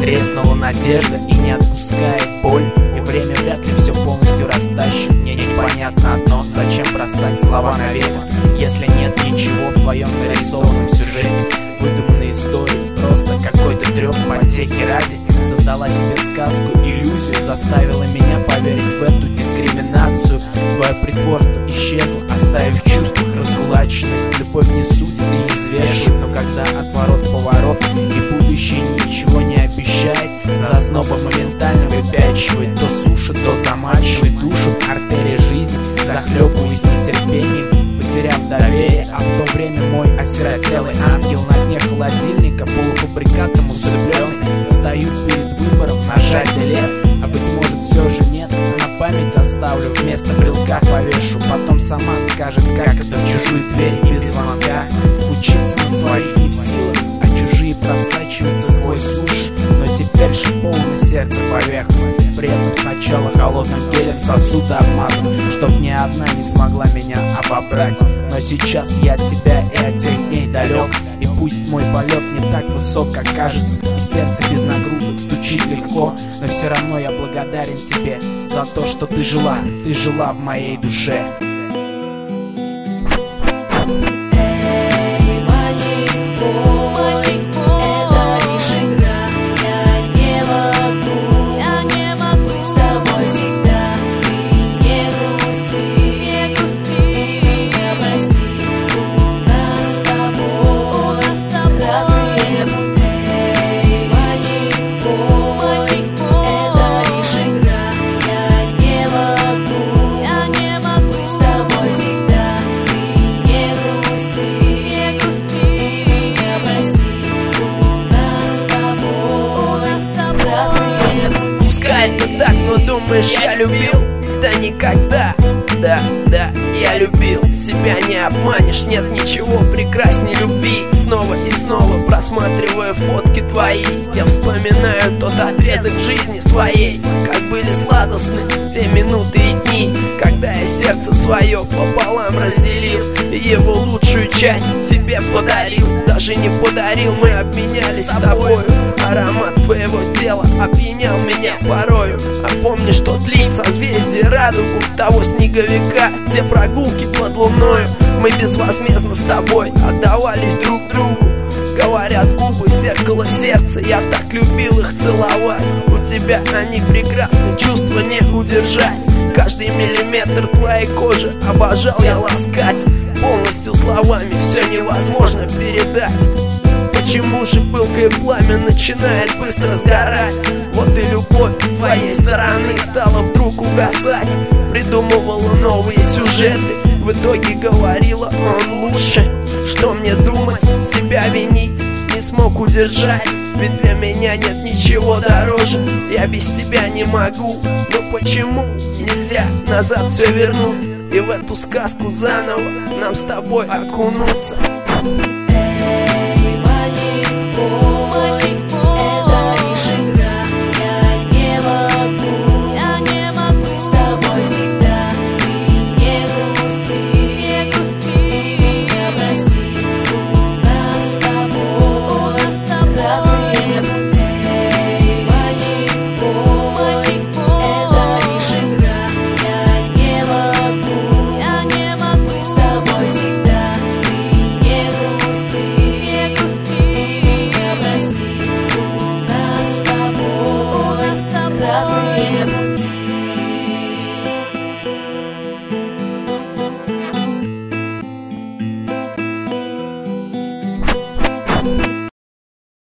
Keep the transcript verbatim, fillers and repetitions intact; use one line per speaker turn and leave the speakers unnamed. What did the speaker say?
Треснула надежда и не отпускает боль, и время вряд ли все полностью растащит. Мне непонятно одно: зачем бросать слова на ветер, если нет ничего в твоем нарисованном сюжете? Выдуманные истории, просто какой-то трёп потехи ради. Создала себе сказку, иллюзию, заставила меня поверить в эту дискриминацию. Твое притворство исчезло, оставив в чувствах разгулаченность. Любовь не судит и не взвешивает, но когда отворот-поворот и будущее ничего не обещает, зазноба моментально выпячивает, то сушит, то замачивает душу. Артерия жизни, захлебываясь нетерпением, потеряв доверие. А в то время мой осиротелый ангел на дне холодильника, полуфабрикатом усыпленный, стою перед выбором: нажать делет, а быть может все же нет. На память оставлю, вместо брелка повешу, потом сама скажет, как это в чужую дверь без звонка. Учиться на своих не в силах, а чужие просачиваются сквозь уши. Но теперь же полное сердце поверхность, при этом сначала холодным гелем сосуды обмазан, чтоб ни одна не смогла меня обобрать. Но сейчас я от тебя и от тех дней далек, и пусть мой полет не так высок, как кажется, и сердце без нагрузок стучит легко, но все равно я благодарен тебе за то, что ты жила, ты жила в моей душе.
Это так, но думаешь, я любил? Да никогда. Да, да, я любил. Себя не обманешь, нет ничего прекрасней любви. Снова и снова просматривая фотки твои, я вспоминаю тот отрезок жизни своей. Как были сладостны те минуты и дни, когда я сердце свое пополам разделил, и его лучшую часть тебе подарил. Даже не подарил, мы обменялись с тобою. Аромат твоего тела опьянял меня порою. А помнишь тот лик, созвездие, радугу того снеговика, те прогулки под луною? Мы безвозмездно с тобой отдавались друг другу. Говорят губы, зеркало сердца, я так любил их целовать. У тебя они прекрасны, чувства не удержать. Каждый миллиметр твоей кожи обожал я ласкать. Полностью словами все невозможно передать. Почему же пылкое пламя начинает быстро сгорать? Вот и любовь с твоей стороны стала вдруг угасать. Придумывала новые сюжеты, в итоге говорила: он лучше. Что мне думать, себя винить? Не смог удержать, ведь для меня нет ничего дороже. Я без тебя не могу, но почему нельзя назад все вернуть и в эту сказку заново нам с тобой окунуться?